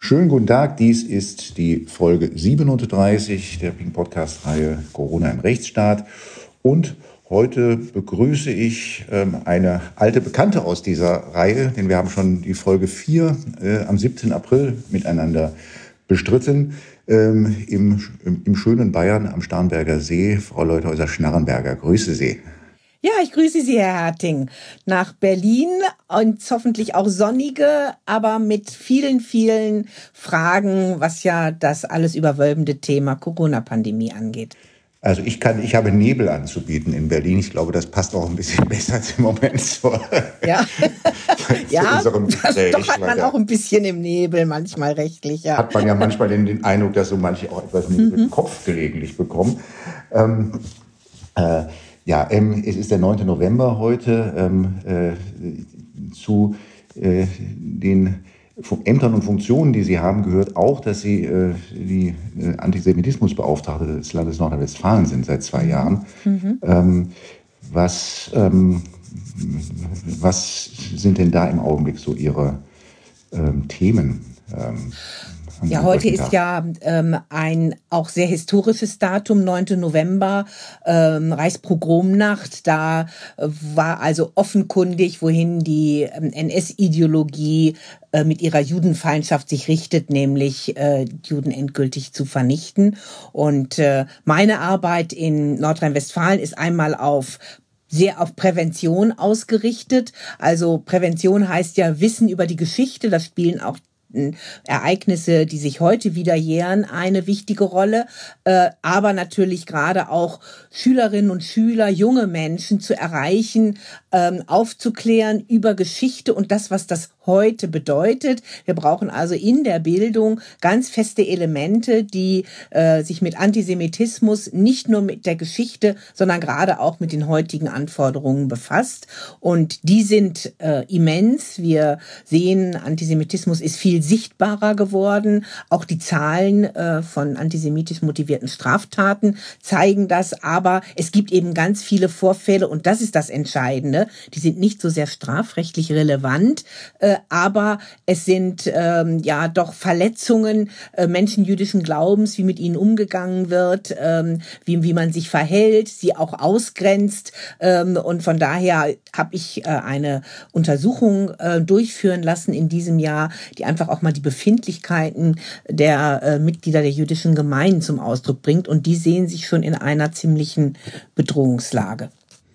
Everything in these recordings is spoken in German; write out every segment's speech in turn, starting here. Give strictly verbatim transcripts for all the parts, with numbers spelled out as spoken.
Schönen guten Tag, dies ist die Folge siebenunddreißig der Ping-Podcast-Reihe Corona im Rechtsstaat. Und heute begrüße ich ähm, eine alte Bekannte aus dieser Reihe, denn wir haben schon die Folge vier äh, am siebten April miteinander bestritten, ähm, im, im, im schönen Bayern am Starnberger See. Frau Leuthäuser-Schnarrenberger, grüße Sie. Ja, ich grüße Sie, Herr Herting, nach Berlin und hoffentlich auch sonnige, aber mit vielen, vielen Fragen, was ja das alles überwölbende Thema Corona-Pandemie angeht. Also ich kann, ich habe Nebel anzubieten in Berlin. Ich glaube, das passt auch ein bisschen besser als im Moment zur, ja, zu ja unserem Gespräch. Doch hat man auch ein bisschen im Nebel manchmal rechtlich. Ja. Hat man ja manchmal den, den Eindruck, dass so manche auch etwas Nebel mhm. im Kopf gelegentlich bekommen. Ähm, äh, ja, ähm, es ist der neunte November heute. Ähm, äh, zu äh, den Ämtern und Funktionen, die Sie haben, gehört auch, dass Sie äh, die äh, Antisemitismusbeauftragte des Landes Nordrhein-Westfalen sind seit zwei mhm. Jahren. Mhm. Ähm, was, ähm, was sind denn da im Augenblick so Ihre ähm, Themen? Ähm, Ja, heute ist ja ähm, ein auch sehr historisches Datum, neunte November, ähm, Reichspogromnacht. Da äh, war also offenkundig, wohin die ähm, N S-Ideologie äh, mit ihrer Judenfeindschaft sich richtet, nämlich äh, Juden endgültig zu vernichten. Und äh, meine Arbeit in Nordrhein-Westfalen ist einmal auf sehr auf Prävention ausgerichtet. Also Prävention heißt ja Wissen über die Geschichte. Da spielen auch Ereignisse, die sich heute wieder jähren, eine wichtige Rolle, äh, aber natürlich gerade auch Schülerinnen und Schüler, junge Menschen zu erreichen, ähm, aufzuklären über Geschichte und das, was das heute bedeutet. Wir brauchen also in der Bildung ganz feste Elemente, die äh, sich mit Antisemitismus nicht nur mit der Geschichte, sondern gerade auch mit den heutigen Anforderungen befasst. Und die sind äh, immens. Wir sehen, Antisemitismus ist viel sichtbarer geworden. Auch die Zahlen äh, von antisemitisch motivierten Straftaten zeigen das. Aber es gibt eben ganz viele Vorfälle und das ist das Entscheidende. Die sind nicht so sehr strafrechtlich relevant, äh, aber es sind ähm, ja doch Verletzungen äh, menschenjüdischen Glaubens, wie mit ihnen umgegangen wird, ähm, wie, wie man sich verhält, sie auch ausgrenzt. Ähm, und von daher habe ich äh, eine Untersuchung äh, durchführen lassen in diesem Jahr, die einfach auch mal die Befindlichkeiten der äh, Mitglieder der jüdischen Gemeinden zum Ausdruck bringt. Und die sehen sich schon in einer ziemlichen Bedrohungslage.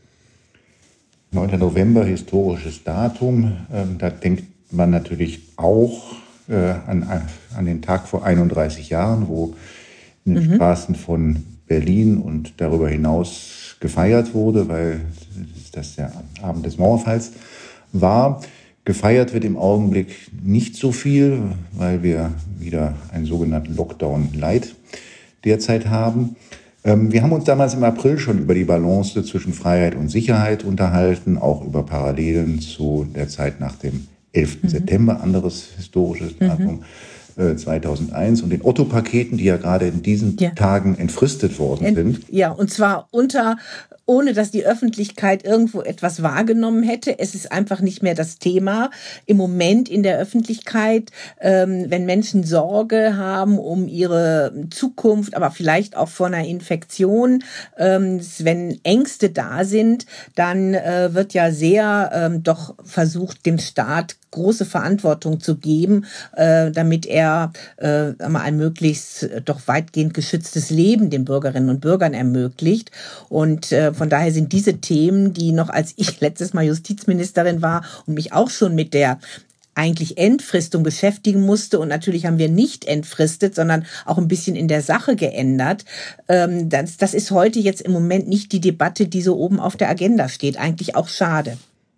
neunter November, historisches Datum. Ähm, da denkt man natürlich auch äh, an, an den Tag vor einunddreißig Jahren, wo in den mhm. Straßen von Berlin und darüber hinaus gefeiert wurde, weil das der Abend des Mauerfalls war. Gefeiert wird im Augenblick nicht so viel, weil wir wieder einen sogenannten Lockdown Light derzeit haben. Wir haben uns damals im April schon über die Balance zwischen Freiheit und Sicherheit unterhalten, auch über Parallelen zu der Zeit nach dem elften Mhm. September, anderes historisches Datum, mhm. äh, zweitausendeins, und den Otto-Paketen, die ja gerade in diesen ja. Tagen entfristet worden Ent, sind. Ja, und zwar unter... ohne dass die Öffentlichkeit irgendwo etwas wahrgenommen hätte. Es ist einfach nicht mehr das Thema im Moment in der Öffentlichkeit, ähm, wenn Menschen Sorge haben um ihre Zukunft, aber vielleicht auch vor einer Infektion, ähm, wenn Ängste da sind, dann äh, wird ja sehr ähm, doch versucht, dem Staat große Verantwortung zu geben, äh, damit er äh, ein möglichst äh, doch weitgehend geschütztes Leben den Bürgerinnen und Bürgern ermöglicht. Und äh, von daher sind diese Themen, die noch als ich letztes Mal Justizministerin war und mich auch schon mit der eigentlich Entfristung beschäftigen musste, und natürlich haben wir nicht entfristet, sondern auch ein bisschen in der Sache geändert. Ähm, das, das ist heute jetzt im Moment nicht die Debatte, die so oben auf der Agenda steht. Eigentlich auch schade.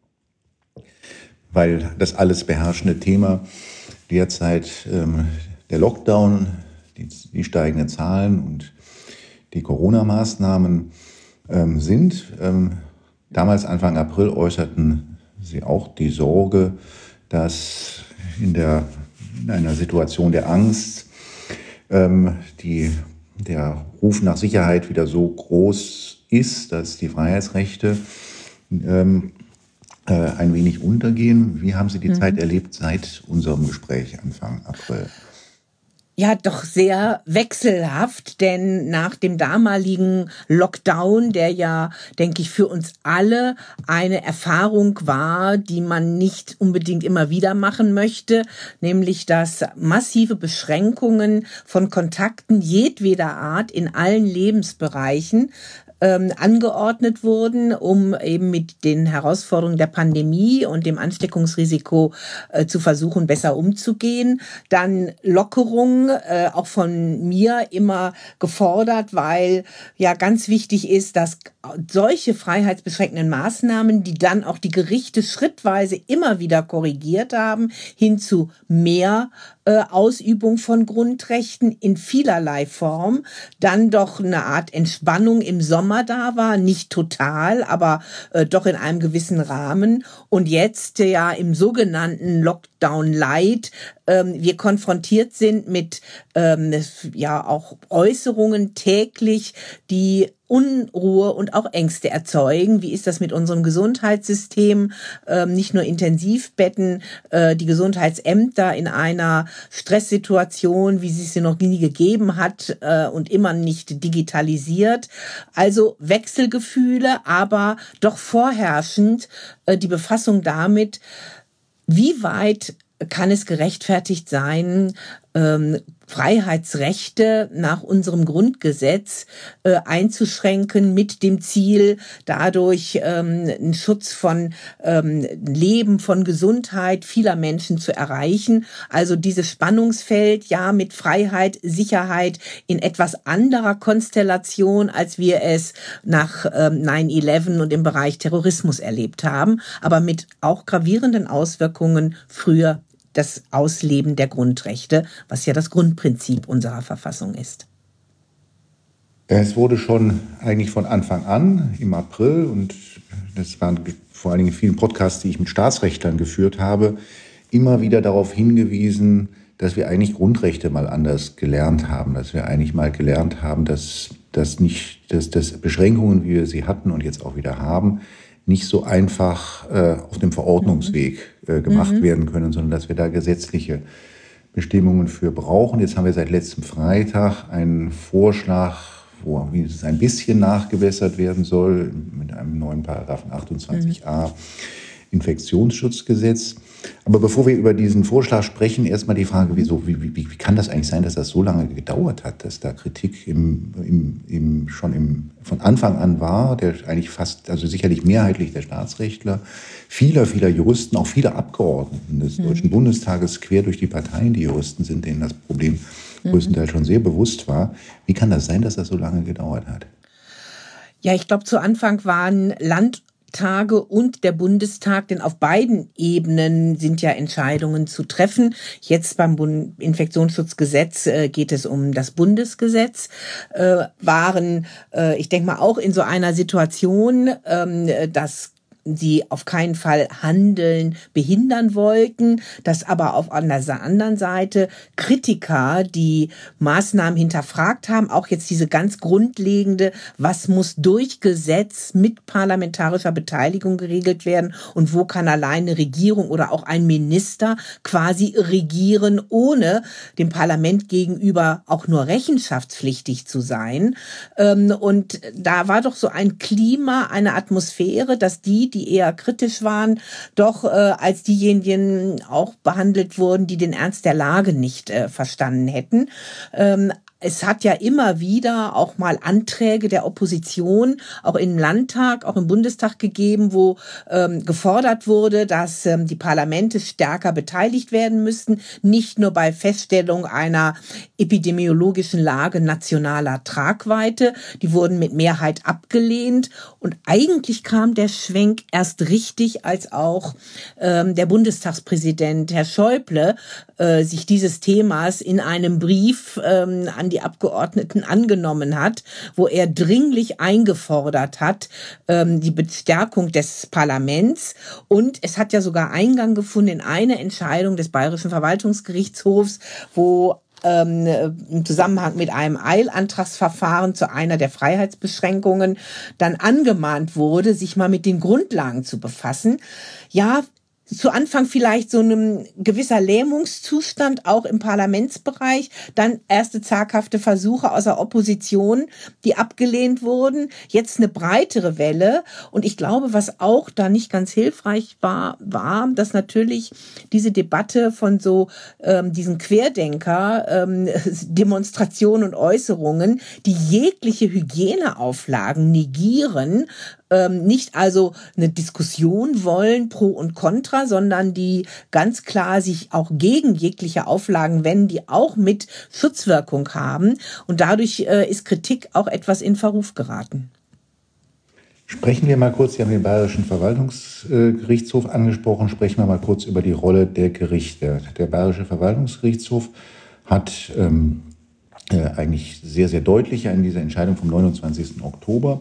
Weil das alles beherrschende Thema derzeit ähm, der Lockdown, die, die steigenden Zahlen und die Corona-Maßnahmen ähm, sind. Ähm, damals Anfang April äußerten Sie auch die Sorge, dass in, der, in einer Situation der Angst ähm, die, der Ruf nach Sicherheit wieder so groß ist, dass die Freiheitsrechte ähm, äh, ein wenig untergehen. Wie haben Sie die mhm. Zeit erlebt seit unserem Gespräch Anfang April? Ja, doch sehr wechselhaft, denn nach dem damaligen Lockdown, der ja, denke ich, für uns alle eine Erfahrung war, die man nicht unbedingt immer wieder machen möchte, nämlich dass massive Beschränkungen von Kontakten jedweder Art in allen Lebensbereichen ähm, angeordnet wurden, um eben mit den Herausforderungen der Pandemie und dem Ansteckungsrisiko äh, zu versuchen, besser umzugehen. Dann Lockerung, äh, auch von mir immer gefordert, weil ja ganz wichtig ist, dass solche freiheitsbeschränkenden Maßnahmen, die dann auch die Gerichte schrittweise immer wieder korrigiert haben, hin zu mehr äh, Ausübung von Grundrechten in vielerlei Form, dann doch eine Art Entspannung im Sommer da war, nicht total, aber äh, doch in einem gewissen Rahmen. Und jetzt äh, ja im sogenannten Lockdown Light ähm, wir konfrontiert sind mit ähm, ja auch Äußerungen täglich, die Unruhe und auch Ängste erzeugen. Wie ist das mit unserem Gesundheitssystem? Ähm, nicht nur Intensivbetten, äh, die Gesundheitsämter in einer Stresssituation, wie sie sie noch nie gegeben hat äh, und immer nicht digitalisiert. Also Wechselgefühle, aber doch vorherrschend äh, die Befassung damit, wie weit kann es gerechtfertigt sein, ähm, Freiheitsrechte nach unserem Grundgesetz äh, einzuschränken mit dem Ziel, dadurch ähm, einen Schutz von ähm, Leben, von Gesundheit vieler Menschen zu erreichen. Also dieses Spannungsfeld, ja, mit Freiheit, Sicherheit in etwas anderer Konstellation, als wir es nach ähm, neun elf und im Bereich Terrorismus erlebt haben, aber mit auch gravierenden Auswirkungen früher das Ausleben der Grundrechte, was ja das Grundprinzip unserer Verfassung ist. Es wurde schon eigentlich von Anfang an im April, und das waren vor allen Dingen in vielen Podcasts, die ich mit Staatsrechtlern geführt habe, immer wieder darauf hingewiesen, dass wir eigentlich Grundrechte mal anders gelernt haben, dass wir eigentlich mal gelernt haben, dass, dass, nicht, dass, dass Beschränkungen, wie wir sie hatten und jetzt auch wieder haben, nicht so einfach äh, auf dem Verordnungsweg äh, gemacht mhm. werden können, sondern dass wir da gesetzliche Bestimmungen für brauchen. Jetzt haben wir seit letztem Freitag einen Vorschlag, wo es ein bisschen nachgebessert werden soll, mit einem neuen Paragraphen achtundzwanzig a mhm. Infektionsschutzgesetz. Aber bevor wir über diesen Vorschlag sprechen, erstmal die Frage, wieso, wie, wie, wie kann das eigentlich sein, dass das so lange gedauert hat, dass da Kritik im, im, im, schon im, von Anfang an war, der eigentlich fast, also sicherlich mehrheitlich der Staatsrechtler, vieler, vieler Juristen, auch viele Abgeordneten des mhm. Deutschen Bundestages, quer durch die Parteien, die Juristen sind, denen das Problem mhm. größtenteils schon sehr bewusst war. Wie kann das sein, dass das so lange gedauert hat? Ja, ich glaube, zu Anfang waren Land Tage und der Bundestag, denn auf beiden Ebenen sind ja Entscheidungen zu treffen. Jetzt beim Bund- Infektionsschutzgesetz äh, geht es um das Bundesgesetz, äh, waren, äh, ich denke mal, auch in so einer Situation, ähm, dass sie auf keinen Fall Handeln behindern wollten, dass aber auf an der anderen Seite Kritiker die Maßnahmen hinterfragt haben, auch jetzt diese ganz grundlegende, was muss durch Gesetz mit parlamentarischer Beteiligung geregelt werden und wo kann alleine Regierung oder auch ein Minister quasi regieren, ohne dem Parlament gegenüber auch nur rechenschaftspflichtig zu sein. Und da war doch so ein Klima, eine Atmosphäre, dass die, die eher kritisch waren, doch äh, als diejenigen auch behandelt wurden, die den Ernst der Lage nicht äh, verstanden hätten. Ähm, Es hat ja immer wieder auch mal Anträge der Opposition, auch im Landtag, auch im Bundestag gegeben, wo ähm, gefordert wurde, dass ähm, die Parlamente stärker beteiligt werden müssten, nicht nur bei Feststellung einer epidemiologischen Lage nationaler Tragweite. Die wurden mit Mehrheit abgelehnt. Und eigentlich kam der Schwenk erst richtig, als auch ähm, der Bundestagspräsident, Herr Schäuble, äh, sich dieses Themas in einem Brief ähm, an die Abgeordneten angenommen hat, wo er dringlich eingefordert hat, ähm, die Bestärkung des Parlaments. Und es hat ja sogar Eingang gefunden in eine Entscheidung des Bayerischen Verwaltungsgerichtshofs, wo ähm, im Zusammenhang mit einem Eilantragsverfahren zu einer der Freiheitsbeschränkungen dann angemahnt wurde, sich mal mit den Grundlagen zu befassen. Ja, zu Anfang vielleicht so ein gewisser Lähmungszustand auch im Parlamentsbereich, dann erste zaghafte Versuche aus der Opposition, die abgelehnt wurden, jetzt eine breitere Welle. Und ich glaube, was auch da nicht ganz hilfreich war, war, dass natürlich diese Debatte von so ähm, diesen Querdenker, ähm, Demonstrationen und Äußerungen, die jegliche Hygieneauflagen negieren, Ähm, nicht also eine Diskussion wollen, pro und contra, sondern die ganz klar sich auch gegen jegliche Auflagen wenden, die auch mit Schutzwirkung haben. Und dadurch äh, ist Kritik auch etwas in Verruf geraten. Sprechen wir mal kurz, Sie haben den Bayerischen Verwaltungsgerichtshof angesprochen, sprechen wir mal kurz über die Rolle der Gerichte. Der Bayerische Verwaltungsgerichtshof hat ähm, äh, eigentlich sehr, sehr deutlich in dieser Entscheidung vom neunundzwanzigsten Oktober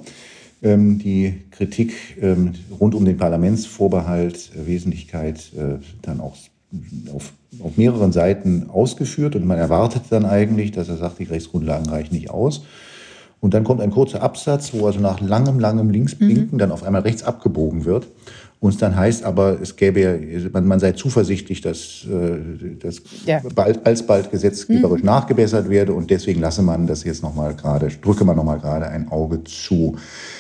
die Kritik ähm, rund um den Parlamentsvorbehalt, äh, Wesentlichkeit äh, dann auch auf, auf mehreren Seiten ausgeführt. Und man erwartet dann eigentlich, dass er sagt, die Rechtsgrundlagen reichen nicht aus. Und dann kommt ein kurzer Absatz, wo also nach langem, langem Linksblinken mhm. dann auf einmal rechts abgebogen wird. Und es dann heißt aber, es gäbe, man, man sei zuversichtlich, dass äh, das ja. bald, alsbald gesetzgeberisch mhm. nachgebessert werde. Und deswegen lasse man das jetzt nochmal gerade, drücke man nochmal gerade ein Auge zu.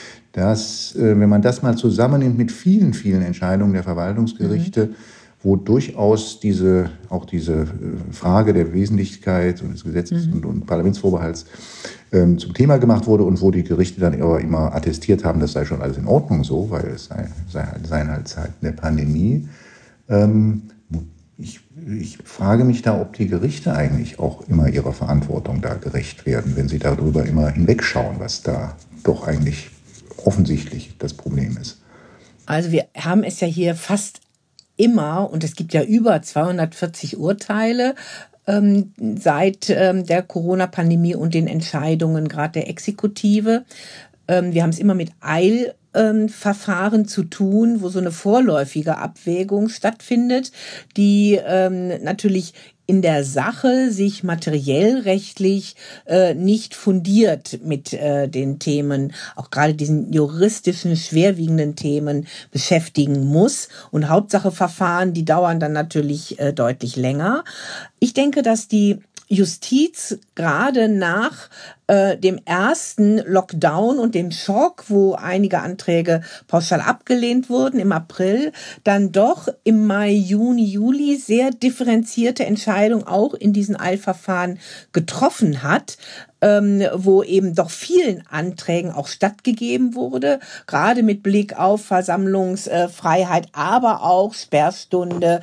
Dass, wenn man das mal zusammennimmt mit vielen, vielen Entscheidungen der Verwaltungsgerichte, mhm. wo durchaus diese, auch diese Frage der Wesentlichkeit und des Gesetzes mhm. und, und Parlamentsvorbehalts ähm, zum Thema gemacht wurde und wo die Gerichte dann aber immer attestiert haben, das sei schon alles in Ordnung so, weil es sei, sei, seien halt Zeiten der Pandemie. Ähm, ich, ich frage mich da, ob die Gerichte eigentlich auch immer ihrer Verantwortung da gerecht werden, wenn sie darüber immer hinwegschauen, was da doch eigentlich offensichtlich das Problem ist. Also wir haben es ja hier fast immer, und es gibt ja über zweihundertvierzig Urteile ähm, seit ähm, der Corona-Pandemie und den Entscheidungen gerade der Exekutive. Ähm, wir haben es immer mit Eilverfahren zu tun, wo so eine vorläufige Abwägung stattfindet, die ähm, natürlich in der Sache sich materiell rechtlich äh, nicht fundiert mit äh, den Themen, auch gerade diesen juristischen, schwerwiegenden Themen beschäftigen muss. Und Hauptsache Verfahren, die dauern dann natürlich äh, deutlich länger. Ich denke, dass die Justiz gerade nach äh, dem ersten Lockdown und dem Schock, wo einige Anträge pauschal abgelehnt wurden im April, dann doch im Mai, Juni, Juli sehr differenzierte Entscheidungen auch in diesen Eilverfahren getroffen hat, ähm, wo eben doch vielen Anträgen auch stattgegeben wurde, gerade mit Blick auf Versammlungsfreiheit, aber auch Sperrstunde,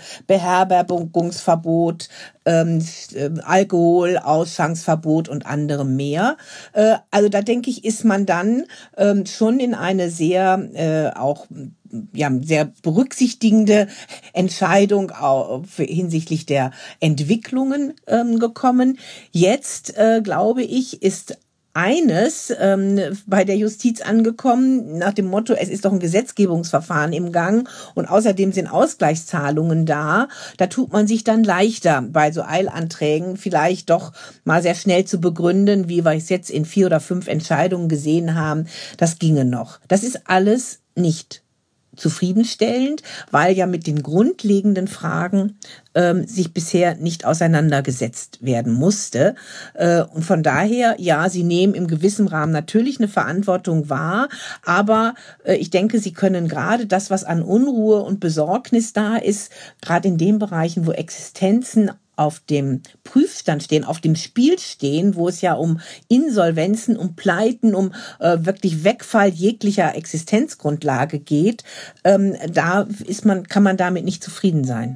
Beherbergungsverbot, ähm, Alkohol, Ausschankverbot und anderem mehr. Äh, also da denke ich, ist man dann ähm, schon in eine sehr äh, auch ja, sehr berücksichtigende Entscheidung auch hinsichtlich der Entwicklungen ähm, gekommen. Jetzt, äh, glaube ich, ist eines ähm, bei der Justiz angekommen, nach dem Motto, es ist doch ein Gesetzgebungsverfahren im Gang und außerdem sind Ausgleichszahlungen da. Da tut man sich dann leichter, bei so Eilanträgen vielleicht doch mal sehr schnell zu begründen, wie wir es jetzt in vier oder fünf Entscheidungen gesehen haben. Das ginge noch. Das ist alles nicht zufriedenstellend, weil ja mit den grundlegenden Fragen ähm, sich bisher nicht auseinandergesetzt werden musste. Äh, und von daher, ja, sie nehmen im gewissen Rahmen natürlich eine Verantwortung wahr, aber äh, ich denke, sie können gerade das, was an Unruhe und Besorgnis da ist, gerade in den Bereichen, wo Existenzen auf dem Prüfstand stehen, auf dem Spiel stehen, wo es ja um Insolvenzen, um Pleiten, um äh, wirklich Wegfall jeglicher Existenzgrundlage geht, ähm, da ist man, kann man damit nicht zufrieden sein.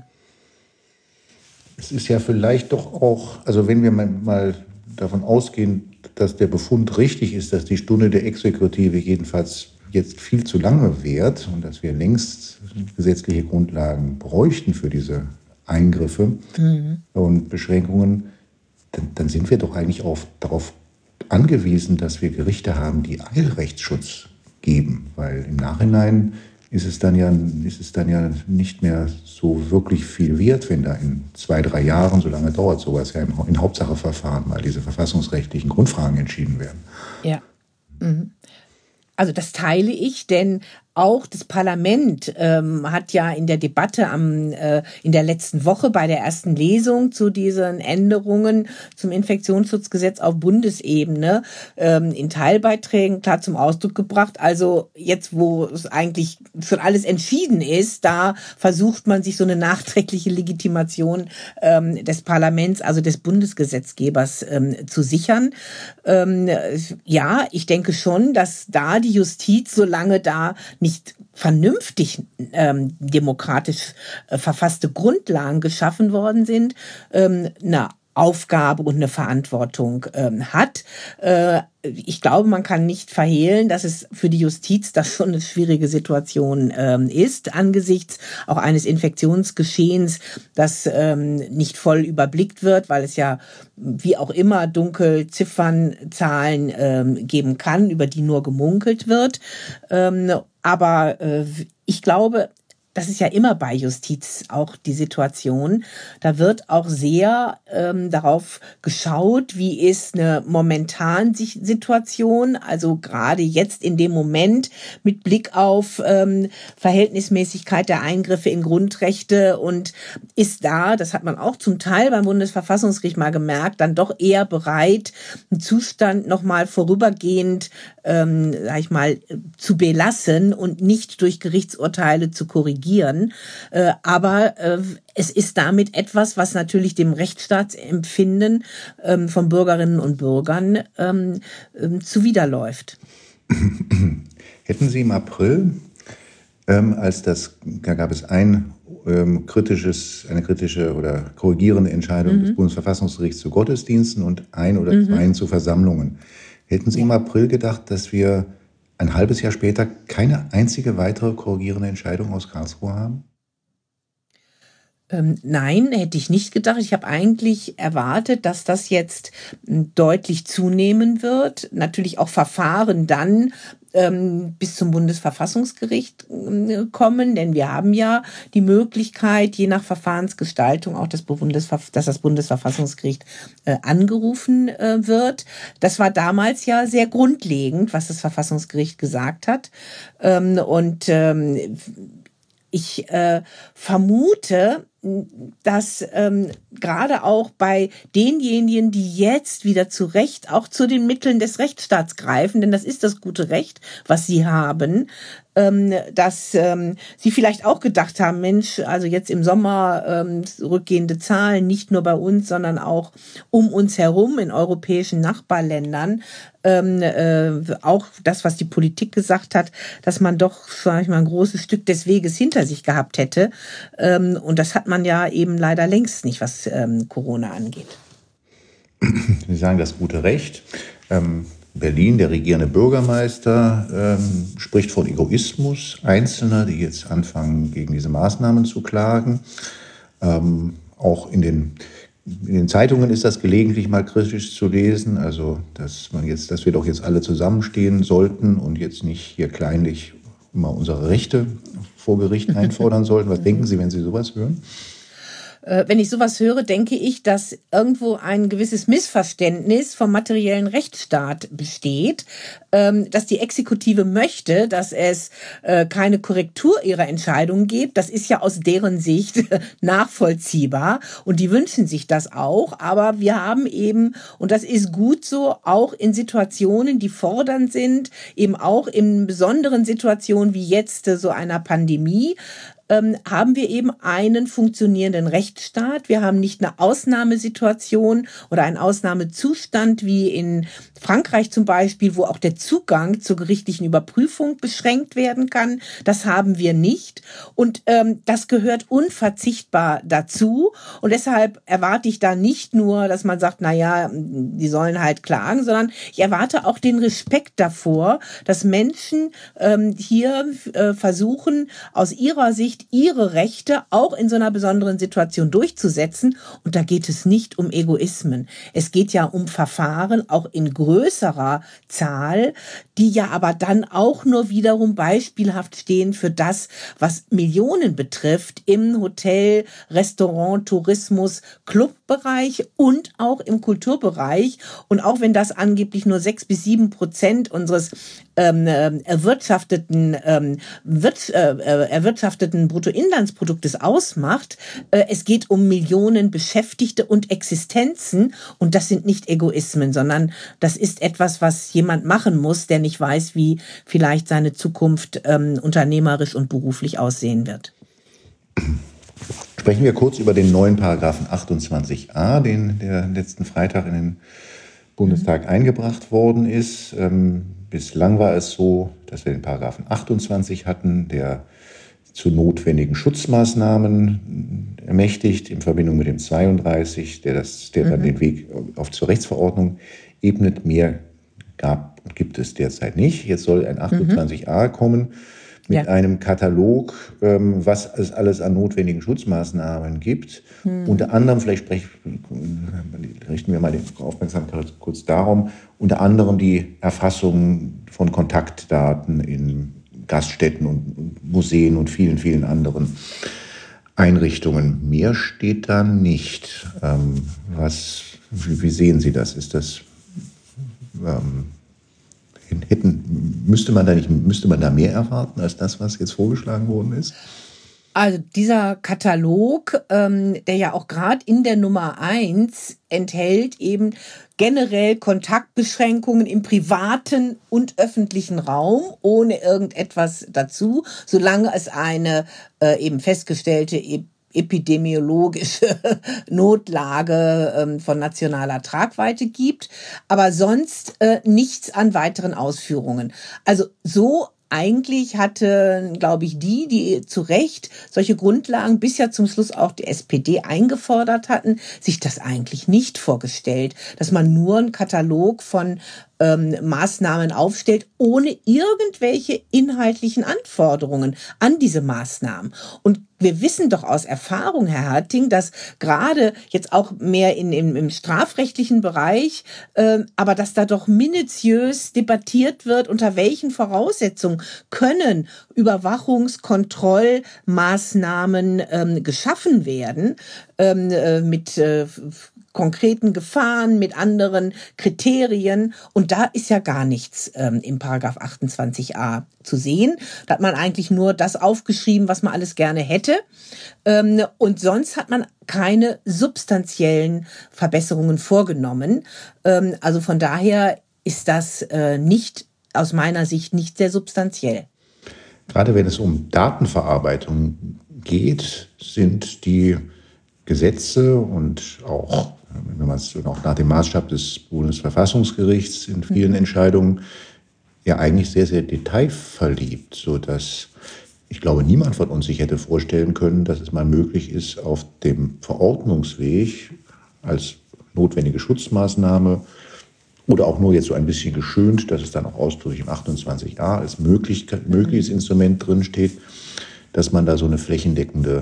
Es ist ja vielleicht doch auch, also wenn wir mal davon ausgehen, dass der Befund richtig ist, dass die Stunde der Exekutive jedenfalls jetzt viel zu lange währt und dass wir längst gesetzliche Grundlagen bräuchten für diese Eingriffe mhm. und Beschränkungen, dann, dann sind wir doch eigentlich auf, darauf angewiesen, dass wir Gerichte haben, die Eilrechtsschutz geben. Weil im Nachhinein ist es dann ja, ist es dann ja nicht mehr so wirklich viel wert, wenn da in zwei, drei Jahren, so lange dauert sowas ja in Hauptsacheverfahren mal diese verfassungsrechtlichen Grundfragen entschieden werden. Ja. Mhm. Also das teile ich, denn auch das Parlament ähm, hat ja in der Debatte am äh, in der letzten Woche bei der ersten Lesung zu diesen Änderungen zum Infektionsschutzgesetz auf Bundesebene ähm, in Teilbeiträgen klar zum Ausdruck gebracht. Also jetzt, wo es eigentlich schon alles entschieden ist, da versucht man sich so eine nachträgliche Legitimation ähm, des Parlaments, also des Bundesgesetzgebers, ähm, zu sichern. Ähm, ja, ich denke schon, dass da die Justiz, solange da nicht vernünftig ähm, demokratisch äh, verfasste Grundlagen geschaffen worden sind, ähm, eine Aufgabe und eine Verantwortung ähm, hat. Äh, ich glaube, man kann nicht verhehlen, dass es für die Justiz das schon eine schwierige Situation ähm, ist, angesichts auch eines Infektionsgeschehens, das ähm, nicht voll überblickt wird, weil es ja wie auch immer Dunkelziffernzahlen ähm, geben kann, über die nur gemunkelt wird. Ähm, aber äh, ich glaube, das ist ja immer bei Justiz auch die Situation. Da wird auch sehr ähm, darauf geschaut, wie ist eine momentan Situation, also gerade jetzt in dem Moment mit Blick auf ähm, Verhältnismäßigkeit der Eingriffe in Grundrechte, und ist da, das hat man auch zum Teil beim Bundesverfassungsgericht mal gemerkt, dann doch eher bereit, einen Zustand nochmal vorübergehend, ähm, sag ich mal, zu belassen und nicht durch Gerichtsurteile zu korrigieren. Äh, aber äh, es ist damit etwas, was natürlich dem Rechtsstaatsempfinden ähm, von Bürgerinnen und Bürgern ähm, ähm, zuwiderläuft. Hätten Sie im April, ähm, als das, da gab es ein ähm, kritisches, eine kritische oder korrigierende Entscheidung mhm. des Bundesverfassungsgerichts zu Gottesdiensten und ein oder mhm. zwei zu Versammlungen, hätten Sie ja. im April gedacht, dass wir ein halbes Jahr später keine einzige weitere korrigierende Entscheidung aus Karlsruhe haben? Ähm, nein, hätte ich nicht gedacht. Ich habe eigentlich erwartet, dass das jetzt deutlich zunehmen wird. Natürlich auch Verfahren dann ähm, bis zum Bundesverfassungsgericht äh, kommen, denn wir haben ja die Möglichkeit, je nach Verfahrensgestaltung auch das Bundesver- dass das Bundesverfassungsgericht äh, angerufen äh, wird. Das war damals ja sehr grundlegend, was das Verfassungsgericht gesagt hat. Ähm, und ähm, ich äh, vermute, dass ähm, gerade auch bei denjenigen, die jetzt wieder zu Recht auch zu den Mitteln des Rechtsstaats greifen, denn das ist das gute Recht, was sie haben, ähm, dass ähm, sie vielleicht auch gedacht haben, Mensch, also jetzt im Sommer ähm, rückgehende Zahlen, nicht nur bei uns, sondern auch um uns herum in europäischen Nachbarländern, ähm, äh, auch das, was die Politik gesagt hat, dass man doch, sag ich mal, ein großes Stück des Weges hinter sich gehabt hätte. Ähm, und das hat man ja eben leider längst nicht, was ähm, Corona angeht. Sie sagen das gute Recht. Ähm, Berlin, der regierende Bürgermeister, ähm, spricht von Egoismus Einzelner, die jetzt anfangen, gegen diese Maßnahmen zu klagen. Ähm, auch in den, in den Zeitungen ist das gelegentlich mal kritisch zu lesen, also dass man jetzt, dass wir doch jetzt alle zusammenstehen sollten und jetzt nicht hier kleinlich immer unsere Rechte vor Gericht einfordern sollten. Was denken Sie, wenn Sie sowas hören? Wenn ich sowas höre, denke ich, dass irgendwo ein gewisses Missverständnis vom materiellen Rechtsstaat besteht, dass die Exekutive möchte, dass es keine Korrektur ihrer Entscheidungen gibt. Das ist ja aus deren Sicht nachvollziehbar und die wünschen sich das auch. Aber wir haben eben, und das ist gut so, auch in Situationen, die fordernd sind, eben auch in besonderen Situationen wie jetzt so einer Pandemie, Ähm, haben wir eben einen funktionierenden Rechtsstaat. Wir haben nicht eine Ausnahmesituation oder einen Ausnahmezustand wie in Frankreich zum Beispiel, wo auch der Zugang zur gerichtlichen Überprüfung beschränkt werden kann. Das haben wir nicht. Und ähm, das gehört unverzichtbar dazu. Und deshalb erwarte ich da nicht nur, dass man sagt, na ja, die sollen halt klagen, sondern ich erwarte auch den Respekt davor, dass Menschen ähm, hier äh, versuchen, aus ihrer Sicht ihre Rechte auch in so einer besonderen Situation durchzusetzen. Und da geht es nicht um Egoismen. Es geht ja um Verfahren, auch in größerer Zahl, die ja aber dann auch nur wiederum beispielhaft stehen für das, was Millionen betrifft im Hotel, Restaurant, Tourismus, Clubbereich und auch im Kulturbereich. Und auch wenn das angeblich nur sechs bis sieben Prozent unseres ähm, äh, erwirtschafteten, ähm, wird, äh, erwirtschafteten Bruttoinlandsproduktes ausmacht. Äh, es geht um Millionen Beschäftigte und Existenzen und das sind nicht Egoismen, sondern das ist etwas, was jemand machen muss, der nicht weiß, wie vielleicht seine Zukunft ähm, unternehmerisch und beruflich aussehen wird. Sprechen wir kurz über den neuen Paragraphen achtundzwanzig a, den der letzten Freitag in den Bundestag mhm. eingebracht worden ist. Ähm, bislang war es so, dass wir den Paragraphen achtundzwanzig hatten, der zu notwendigen Schutzmaßnahmen ermächtigt, in Verbindung mit dem zweiunddreißig, der, das, der mhm. dann den Weg auf zur Rechtsverordnung ebnet. Mehr gab und gibt es derzeit nicht. Jetzt soll ein achtundzwanzig a mhm. kommen mit ja. einem Katalog, ähm, was es alles an notwendigen Schutzmaßnahmen gibt. Mhm. Unter anderem, vielleicht sprech, richten wir mal die Aufmerksamkeit kurz darum, unter anderem die Erfassung von Kontaktdaten in Gaststätten und Museen und vielen, vielen anderen Einrichtungen. Mehr steht da nicht. Ähm, was, wie, wie sehen Sie das? Ist das ähm, hätten, müsste man da nicht, müsste man da mehr erwarten als das, was jetzt vorgeschlagen worden ist? Also dieser Katalog, ähm, der ja auch gerade in der Nummer eins enthält eben generell Kontaktbeschränkungen im privaten und öffentlichen Raum, ohne irgendetwas dazu, solange es eine äh, eben festgestellte e- epidemiologische Notlage ähm, von nationaler Tragweite gibt, aber sonst äh, nichts an weiteren Ausführungen. Also so eigentlich hatte, glaube ich, die, die zu Recht solche Grundlagen bis ja zum Schluss auch die S P D eingefordert hatten, sich das eigentlich nicht vorgestellt, dass man nur einen Katalog von ähm, Maßnahmen aufstellt, ohne irgendwelche inhaltlichen Anforderungen an diese Maßnahmen. Und wir wissen doch aus Erfahrung, Herr Harting, dass gerade jetzt auch mehr in, in, im strafrechtlichen Bereich, äh, aber dass da doch minutiös debattiert wird, unter welchen Voraussetzungen können Überwachungskontrollmaßnahmen ähm, geschaffen werden, ähm, äh, mit äh, konkreten Gefahren, mit anderen Kriterien. Und da ist ja gar nichts ähm, im Paragraph achtundzwanzig a zu sehen. Da hat man eigentlich nur das aufgeschrieben, was man alles gerne hätte. Ähm, und sonst hat man keine substanziellen Verbesserungen vorgenommen. Ähm, also von daher ist das äh, nicht, aus meiner Sicht, nicht sehr substanziell. Gerade wenn es um Datenverarbeitung geht, sind die Gesetze und auch, wenn man es auch nach dem Maßstab des Bundesverfassungsgerichts in vielen mhm. Entscheidungen, ja eigentlich sehr, sehr detailverliebt, sodass ich glaube, niemand von uns sich hätte vorstellen können, dass es mal möglich ist, auf dem Verordnungsweg als notwendige Schutzmaßnahme oder auch nur jetzt so ein bisschen geschönt, dass es dann auch ausdrücklich im achtundzwanzig a als möglich, mögliches Instrument drinsteht, dass man da so eine flächendeckende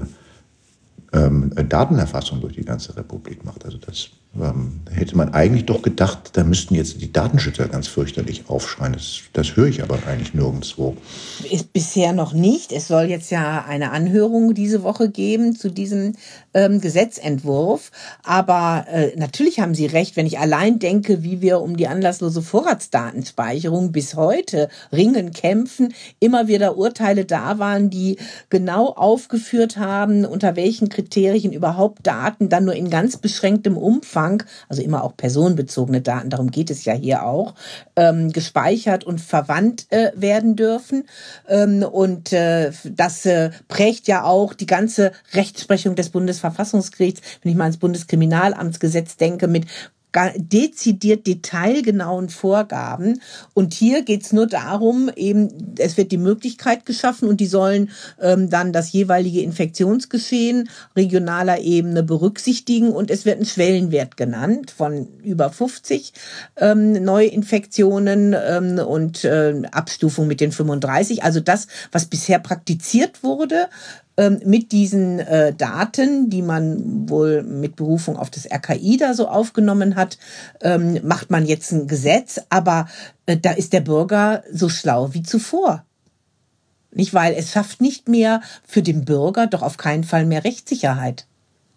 ähm, Datenerfassung durch die ganze Republik macht. Also das ähm, hätte man eigentlich doch gedacht, da müssten jetzt die Datenschützer ganz fürchterlich aufschreien. Das, das höre ich aber eigentlich nirgendwo. Ist bisher noch nicht. Es soll jetzt ja eine Anhörung diese Woche geben zu diesem ähm, Gesetzentwurf. Aber äh, natürlich haben Sie recht, wenn ich allein denke, wie wir um die anlasslose Vorratsdatenspeicherung bis heute ringen, kämpfen, immer wieder Urteile da waren, die genau aufgeführt haben, unter welchen Kriterien überhaupt Daten dann nur in ganz beschränktem Umfang, also immer auch personenbezogene Daten, darum geht es ja hier auch, ähm, gespeichert und verwandt äh, werden dürfen. Ähm, und äh, das äh, prägt ja auch die ganze Rechtsprechung des Bundesverfassungsgerichts, wenn ich mal ans Bundeskriminalamtsgesetz denke, mit dezidiert detailgenauen Vorgaben. Und hier geht's nur darum, eben, es wird die Möglichkeit geschaffen und die sollen ähm, dann das jeweilige Infektionsgeschehen regionaler Ebene berücksichtigen und es wird ein Schwellenwert genannt von über fünfzig ähm, Neuinfektionen ähm, und äh, Abstufung mit den fünfunddreißig. Also das, was bisher praktiziert wurde, mit diesen äh, Daten, die man wohl mit Berufung auf das R K I da so aufgenommen hat, ähm, macht man jetzt ein Gesetz, aber äh, da ist der Bürger so schlau wie zuvor. Nicht, weil es schafft nicht mehr für den Bürger doch auf keinen Fall mehr Rechtssicherheit.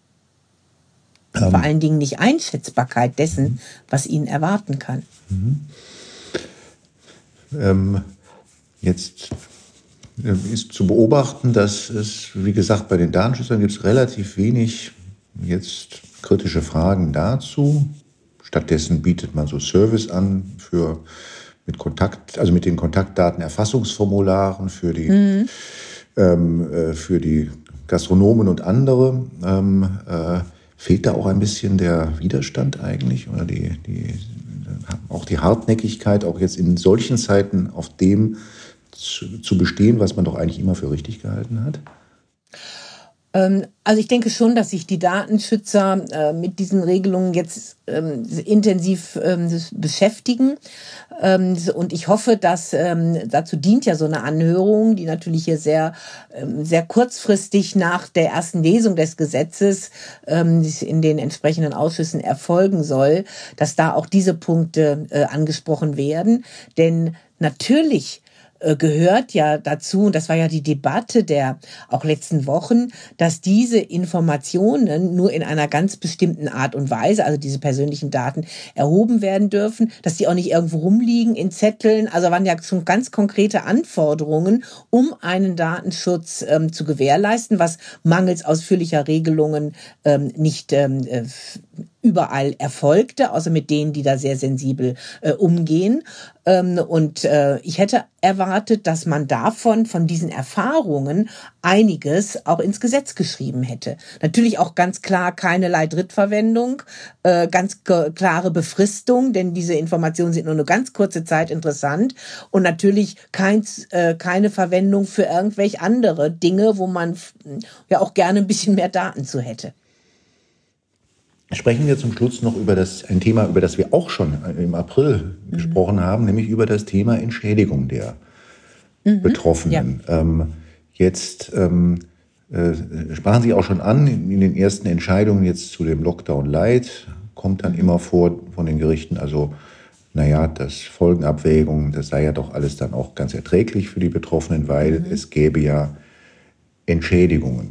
Um. Vor allen Dingen nicht Einschätzbarkeit dessen, was ihn erwarten kann. Mhm. ähm, jetzt ist zu beobachten, dass es, wie gesagt, bei den Datenschützern gibt es relativ wenig jetzt kritische Fragen dazu. Stattdessen bietet man so Service an für mit Kontakt, also mit den Kontaktdatenerfassungsformularen für die, mhm. ähm, äh, für die Gastronomen und andere. Ähm, äh, fehlt da auch ein bisschen der Widerstand eigentlich oder die, die, auch die Hartnäckigkeit, auch jetzt in solchen Zeiten auf dem zu, zu bestehen, was man doch eigentlich immer für richtig gehalten hat? Also ich denke schon, dass sich die Datenschützer äh, mit diesen Regelungen jetzt ähm, intensiv ähm, beschäftigen. Ähm, und ich hoffe, dass ähm, dazu dient ja so eine Anhörung, die natürlich hier sehr, ähm, sehr kurzfristig nach der ersten Lesung des Gesetzes ähm, in den entsprechenden Ausschüssen erfolgen soll, dass da auch diese Punkte äh, angesprochen werden. Denn natürlich gehört ja dazu, und das war ja die Debatte der auch letzten Wochen, dass diese Informationen nur in einer ganz bestimmten Art und Weise, also diese persönlichen Daten, erhoben werden dürfen, dass die auch nicht irgendwo rumliegen in Zetteln. Also waren ja schon ganz konkrete Anforderungen, um einen Datenschutz ähm, zu gewährleisten, was mangels ausführlicher Regelungen ähm, nicht ähm, überall erfolgte, außer mit denen, die da sehr sensibel äh, umgehen. Ähm, und äh, ich hätte erwartet, dass man davon, von diesen Erfahrungen, einiges auch ins Gesetz geschrieben hätte. Natürlich auch ganz klar keinerlei Drittverwendung, äh, ganz k- klare Befristung, denn diese Informationen sind nur eine ganz kurze Zeit interessant. Und natürlich kein, äh, keine Verwendung für irgendwelche andere Dinge, wo man f- ja auch gerne ein bisschen mehr Daten zu hätte. Sprechen wir zum Schluss noch über das, ein Thema, über das wir auch schon im April mhm. gesprochen haben, nämlich über das Thema Entschädigung der mhm. Betroffenen. Ja. Ähm, jetzt ähm, äh, sprachen Sie auch schon an, in, in den ersten Entscheidungen jetzt zu dem Lockdown Light kommt dann mhm. immer vor von den Gerichten, also naja, das Folgenabwägung, das sei ja doch alles dann auch ganz erträglich für die Betroffenen, weil mhm. es gäbe ja Entschädigungen.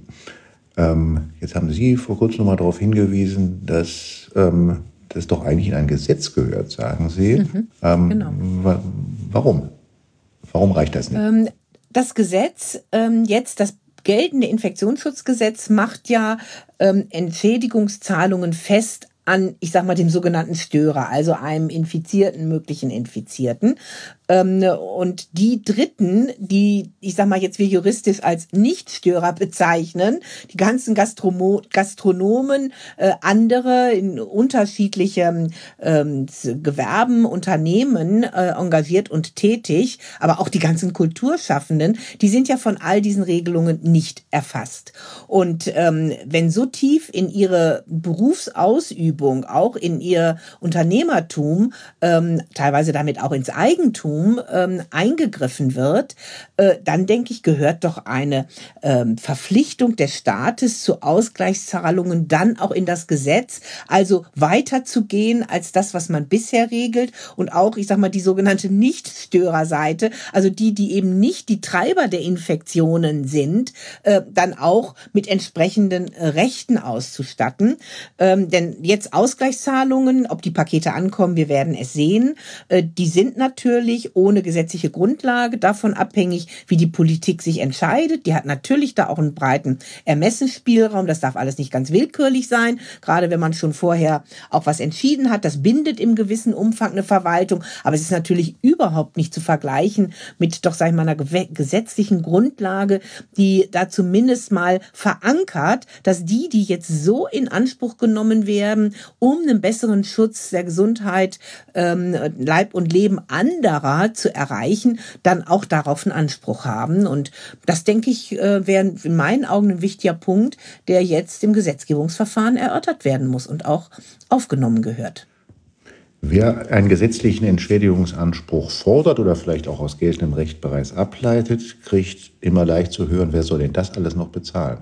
Ähm, jetzt haben Sie vor kurzem noch mal darauf hingewiesen, dass ähm, das doch eigentlich in ein Gesetz gehört, sagen Sie. Mhm, ähm, genau. wa- warum? Warum reicht das nicht? Ähm, das Gesetz, ähm, jetzt das geltende Infektionsschutzgesetz, macht ja ähm, Entschädigungszahlungen fest an, ich sag mal, dem sogenannten Störer, also einem Infizierten, möglichen Infizierten. Ähm, und die Dritten, die, ich sag mal jetzt wir juristisch als Nichtstörer bezeichnen, die ganzen Gastromo- Gastronomen, äh, andere in unterschiedlichen ähm, Gewerben, Unternehmen äh, engagiert und tätig, aber auch die ganzen Kulturschaffenden, die sind ja von all diesen Regelungen nicht erfasst. Und ähm, wenn so tief in ihre Berufsausübung, auch in ihr Unternehmertum, ähm, teilweise damit auch ins Eigentum ähm, eingegriffen wird, äh, dann denke ich, gehört doch eine ähm, Verpflichtung des Staates zu Ausgleichszahlungen dann auch in das Gesetz, also weiter zu gehen als das, was man bisher regelt und auch, ich sag mal, die sogenannte Nichtstörerseite, also die, die eben nicht die Treiber der Infektionen sind, äh, dann auch mit entsprechenden äh, Rechten auszustatten. Ähm, denn jetzt Ausgleichszahlungen, ob die Pakete ankommen, wir werden es sehen. Äh, die sind natürlich ohne gesetzliche Grundlage davon abhängig, wie die Politik sich entscheidet. Die hat natürlich da auch einen breiten Ermessensspielraum. Das darf alles nicht ganz willkürlich sein. Gerade wenn man schon vorher auch was entschieden hat. Das bindet im gewissen Umfang eine Verwaltung. Aber es ist natürlich überhaupt nicht zu vergleichen mit doch, sag ich mal, einer gew- gesetzlichen Grundlage, die da zumindest mal verankert, dass die, die jetzt so in Anspruch genommen werden, um einen besseren Schutz der Gesundheit, ähm, Leib und Leben anderer zu erreichen, dann auch darauf einen Anspruch haben. Und das, denke ich, äh, wäre in meinen Augen ein wichtiger Punkt, der jetzt im Gesetzgebungsverfahren erörtert werden muss und auch aufgenommen gehört. Wer einen gesetzlichen Entschädigungsanspruch fordert oder vielleicht auch aus geltendem Recht bereits ableitet, kriegt immer leicht zu hören, wer soll denn das alles noch bezahlen?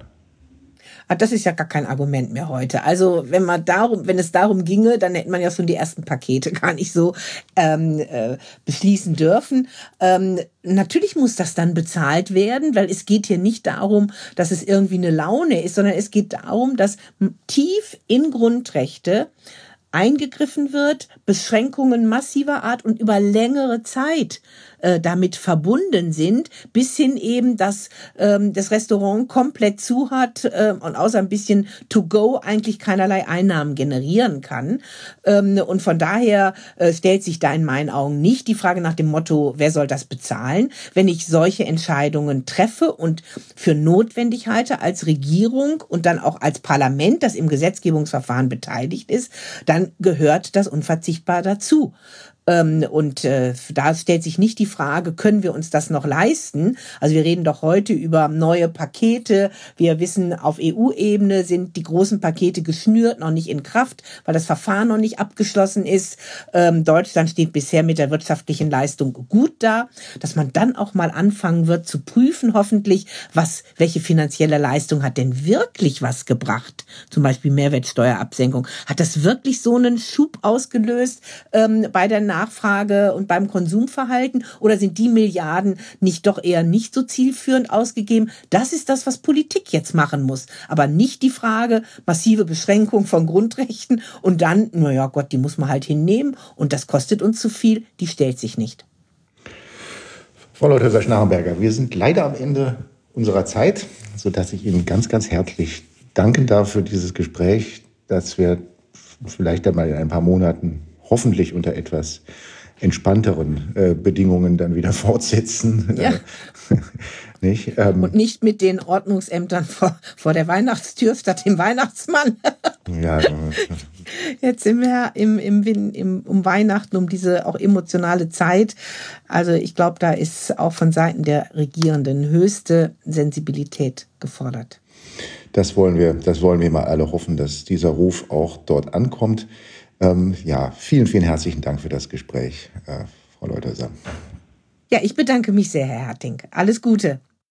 Das ist ja gar kein Argument mehr heute. Also wenn man darum, wenn es darum ginge, dann hätte man ja schon die ersten Pakete gar nicht so ähm, äh, beschließen dürfen. Ähm, natürlich muss das dann bezahlt werden, weil es geht hier nicht darum, dass es irgendwie eine Laune ist, sondern es geht darum, dass tief in Grundrechte eingegriffen wird, Beschränkungen massiver Art und über längere Zeit äh, damit verbunden sind, bis hin eben, dass ähm, das Restaurant komplett zu hat äh, und außer ein bisschen to go eigentlich keinerlei Einnahmen generieren kann. Ähm, und von daher äh, stellt sich da in meinen Augen nicht die Frage nach dem Motto, wer soll das bezahlen, wenn ich solche Entscheidungen treffe und für notwendig halte als Regierung und dann auch als Parlament, das im Gesetzgebungsverfahren beteiligt ist, dann gehört das unverzichtbar dazu. Ähm, und äh, da stellt sich nicht die Frage, können wir uns das noch leisten? Also wir reden doch heute über neue Pakete. Wir wissen, auf E U-Ebene sind die großen Pakete geschnürt, noch nicht in Kraft, weil das Verfahren noch nicht abgeschlossen ist. Ähm, Deutschland steht bisher mit der wirtschaftlichen Leistung gut da, dass man dann auch mal anfangen wird zu prüfen, hoffentlich, was, welche finanzielle Leistung hat denn wirklich was gebracht? Zum Beispiel Mehrwertsteuerabsenkung. Hat das wirklich so einen Schub ausgelöst ähm, bei der Nachfrage und beim Konsumverhalten, oder sind die Milliarden nicht doch eher nicht so zielführend ausgegeben? Das ist das, was Politik jetzt machen muss. Aber nicht die Frage, massive Beschränkung von Grundrechten und dann, naja Gott, die muss man halt hinnehmen und das kostet uns zu viel, die stellt sich nicht. Frau Leutheusser-Schnarrenberger, wir sind leider am Ende unserer Zeit, sodass ich Ihnen ganz, ganz herzlich danken darf für dieses Gespräch, dass wir vielleicht einmal in ein paar Monaten hoffentlich unter etwas entspannteren äh, Bedingungen dann wieder fortsetzen. Ja. Äh, nicht? Ähm, Und nicht mit den Ordnungsämtern vor, vor der Weihnachtstür statt dem Weihnachtsmann. ja, Jetzt im, im, im, im, um Weihnachten, um diese auch emotionale Zeit. Also ich glaube, da ist auch von Seiten der Regierenden höchste Sensibilität gefordert. Das wollen wir, das wollen wir mal alle hoffen, dass dieser Ruf auch dort ankommt. Ähm, ja, vielen, vielen herzlichen Dank für das Gespräch, äh, Frau Leutheusser. Ja, ich bedanke mich sehr, Herr Herting. Alles Gute.